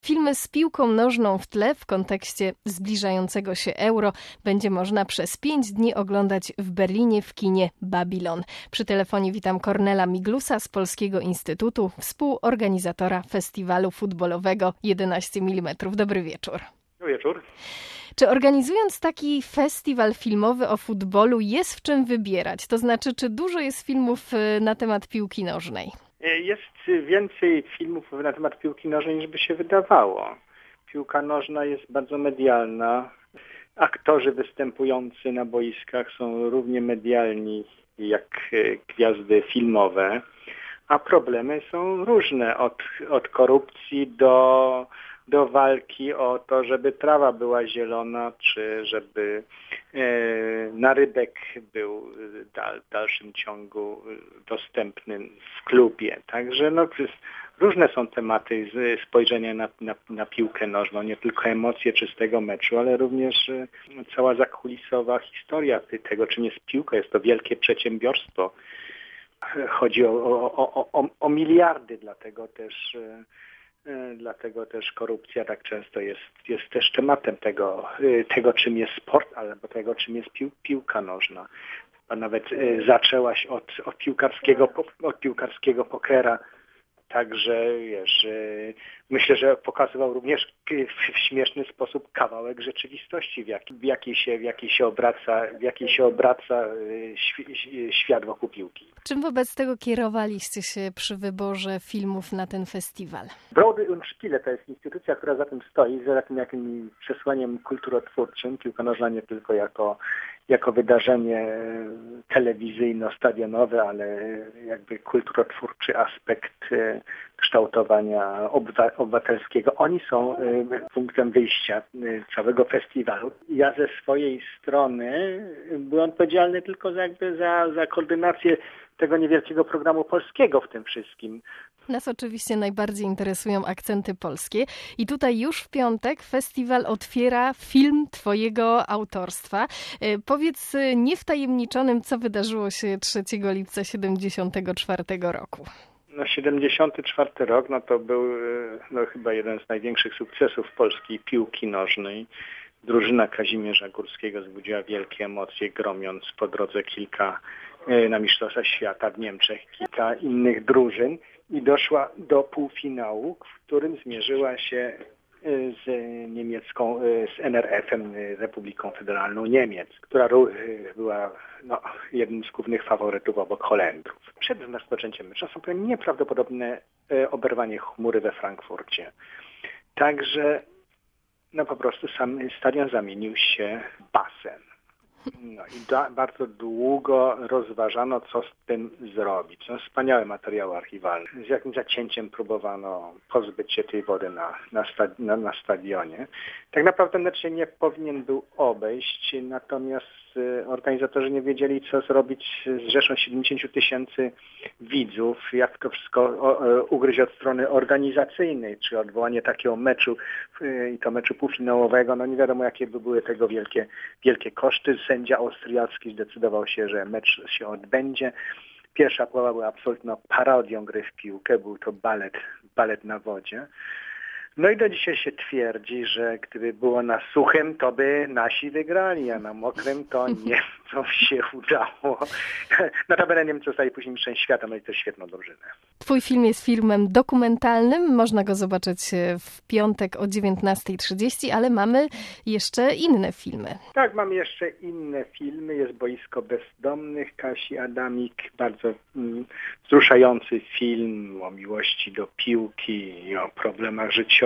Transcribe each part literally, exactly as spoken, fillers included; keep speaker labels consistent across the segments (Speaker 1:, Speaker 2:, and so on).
Speaker 1: Filmy z piłką nożną w tle w kontekście zbliżającego się Euro będzie można przez pięć dni oglądać w Berlinie w kinie Babylon. Przy telefonie witam Kornela Miglusa z Polskiego Instytutu, współorganizatora festiwalu futbolowego jedenaście milimetrów. Dobry wieczór.
Speaker 2: Dobry wieczór.
Speaker 1: Czy organizując taki festiwal filmowy o futbolu jest w czym wybierać? To znaczy, czy dużo jest filmów na temat piłki nożnej?
Speaker 2: Jest więcej filmów na temat piłki nożnej, niż by się wydawało. Piłka nożna jest bardzo medialna. Aktorzy występujący na boiskach są równie medialni jak gwiazdy filmowe, a problemy są różne, od, od korupcji do, do walki o to, żeby trawa była zielona, czy żeby e, narybek był w dalszym ciągu dostępny w klubie. Także no, różne są tematy spojrzenia na, na, na piłkę nożną, nie tylko emocje czystego meczu, ale również cała zakulisowa historia tego, czym jest piłka. Jest to wielkie przedsiębiorstwo. Chodzi o, o, o, o, o miliardy, dlatego też, dlatego też korupcja tak często jest, jest też tematem tego, tego, czym jest sport, albo tego, czym jest pił, piłka nożna. A nawet zaczęłaś od, od, piłkarskiego, od piłkarskiego pokera. Także wiesz, myślę, że pokazywał również w śmieszny sposób kawałek rzeczywistości, w jakiej, w jakiej, się, w jakiej się obraca, w jakiej się obraca świat wokół piłki.
Speaker 1: Czym wobec tego kierowaliście się przy wyborze filmów na ten festiwal?
Speaker 2: Brody und Spiele to jest instytucja, która za tym stoi, za takim jakimś przesłaniem kulturotwórczym. Piłka nożna nie tylko jako jako wydarzenie telewizyjno-stadionowe, ale jakby kulturotwórczy aspekt kształtowania obywatelskiego. Oni są punktem wyjścia całego festiwalu. Ja ze swojej strony byłem odpowiedzialny tylko za, jakby za, za koordynację tego niewielkiego programu polskiego w tym wszystkim.
Speaker 1: Nas oczywiście najbardziej interesują akcenty polskie i tutaj już w piątek festiwal otwiera film twojego autorstwa. Powiedz niewtajemniczonym, co wydarzyło się trzeciego lipca siedemdziesiątego czwartego roku.
Speaker 2: No siedemdziesiąty czwarty rok no to był no, chyba jeden z największych sukcesów polskiej piłki nożnej. Drużyna Kazimierza Górskiego wzbudziła wielkie emocje, gromiąc po drodze kilka na Mistrzostwach Świata w Niemczech, kilka innych drużyn i doszła do półfinału, w którym zmierzyła się z niemiecką, z N R F-em, Republiką Federalną Niemiec, która była no, jednym z głównych faworytów obok Holendrów. Przed rozpoczęciem meczu nastąpiło nieprawdopodobne oberwanie chmury we Frankfurcie. Także no po prostu sam stadion zamienił się w basen. No i da, bardzo długo rozważano, co z tym zrobić. Są wspaniałe materiały archiwalne. Z jakim zacięciem próbowano pozbyć się tej wody na, na, sta, na, na stadionie. Tak naprawdę mecz się nie powinien był obejść, natomiast organizatorzy nie wiedzieli, co zrobić z rzeszą siedemdziesięciu tysięcy widzów, jak to wszystko ugryźć od strony organizacyjnej, czy odwołanie takiego meczu i to meczu półfinałowego. No nie wiadomo, jakie by były tego wielkie, wielkie koszty. Sędzia austriacki zdecydował się, że mecz się odbędzie. Pierwsza połowa była absolutną parodią gry w piłkę. Był to balet, balet na wodzie. No i do dzisiaj się twierdzi, że gdyby było na suchym, to by nasi wygrali, a na mokrym to Niemcom się udało. Notabene Niemcy zostali później mistrzem świata, no i to świetną drużynę.
Speaker 1: Twój film jest filmem dokumentalnym, można go zobaczyć w piątek o dziewiętnasta trzydzieści, ale mamy jeszcze inne filmy.
Speaker 2: Tak, mamy jeszcze inne filmy. Jest Boisko Bezdomnych Kasi Adamik, bardzo mm, wzruszający film o miłości do piłki i o problemach życiowych.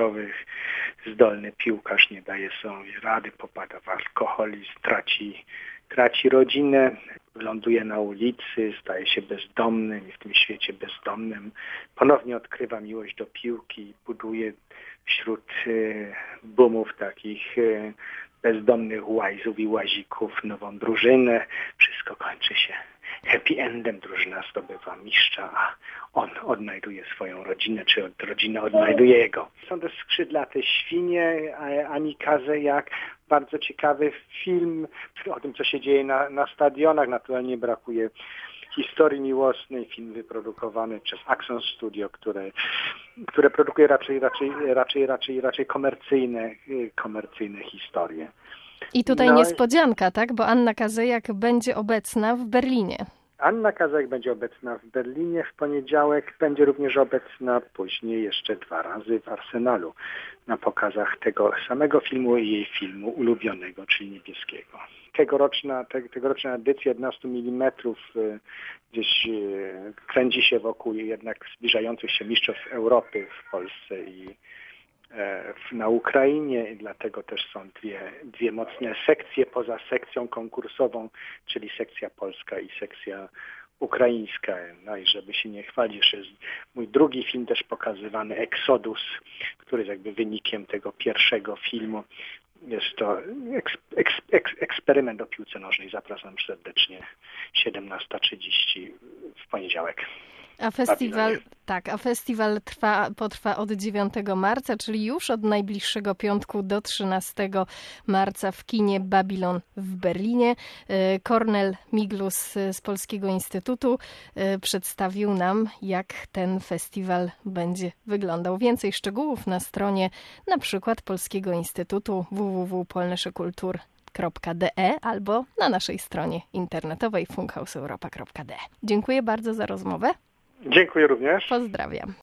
Speaker 2: Zdolny piłkarz nie daje sobie rady, popada w alkoholizm, traci, traci rodzinę, ląduje na ulicy, staje się bezdomnym i w tym świecie bezdomnym ponownie odkrywa miłość do piłki, buduje wśród y, boomów takich y, bezdomnych łajzów i łazików nową drużynę. Wszystko kończy się happy endem, drużyna zdobywa mistrza, a on odnajduje swoją rodzinę, czy rodzina odnajduje jego. Są też Skrzydlate świnie, Ani Kazejak, bardzo ciekawy film o tym, co się dzieje na, na stadionach. Naturalnie brakuje historii miłosnej, film wyprodukowany przez Axon Studio, które które produkuje raczej, raczej, raczej, raczej, raczej komercyjne, komercyjne historie.
Speaker 1: I tutaj
Speaker 2: no,
Speaker 1: niespodzianka, tak? Bo Anna Kazejak będzie obecna w Berlinie.
Speaker 2: Anna Kazejak będzie obecna w Berlinie w poniedziałek, będzie również obecna później jeszcze dwa razy w Arsenalu na pokazach tego samego filmu i jej filmu ulubionego, czyli Niebieskiego. Tegoroczna, te, tegoroczna edycja jedenaście milimetrów gdzieś kręci się wokół jednak zbliżających się mistrzostw Europy w Polsce i na Ukrainie i dlatego też są dwie, dwie mocne sekcje poza sekcją konkursową, czyli sekcja polska i sekcja ukraińska. No i żeby się nie chwalić, jeszcze jest mój drugi film też pokazywany, Exodus, który jest jakby wynikiem tego pierwszego filmu. Jest to eks, eks, eks, eksperyment o piłce nożnej. Zapraszam serdecznie siedemnasta trzydzieści w poniedziałek.
Speaker 1: A festiwal, tak, a festiwal trwa, potrwa od dziewiątego marca, czyli już od najbliższego piątku do trzynastego marca w kinie Babylon w Berlinie. Kornel Miglus z Polskiego Instytutu przedstawił nam, jak ten festiwal będzie wyglądał. Więcej szczegółów na stronie na przykład Polskiego Instytutu w w w kropka polneszekultur kropka d e albo na naszej stronie internetowej funkhauseuropa kropka d e. Dziękuję bardzo za rozmowę.
Speaker 2: Dziękuję również.
Speaker 1: Pozdrawiam.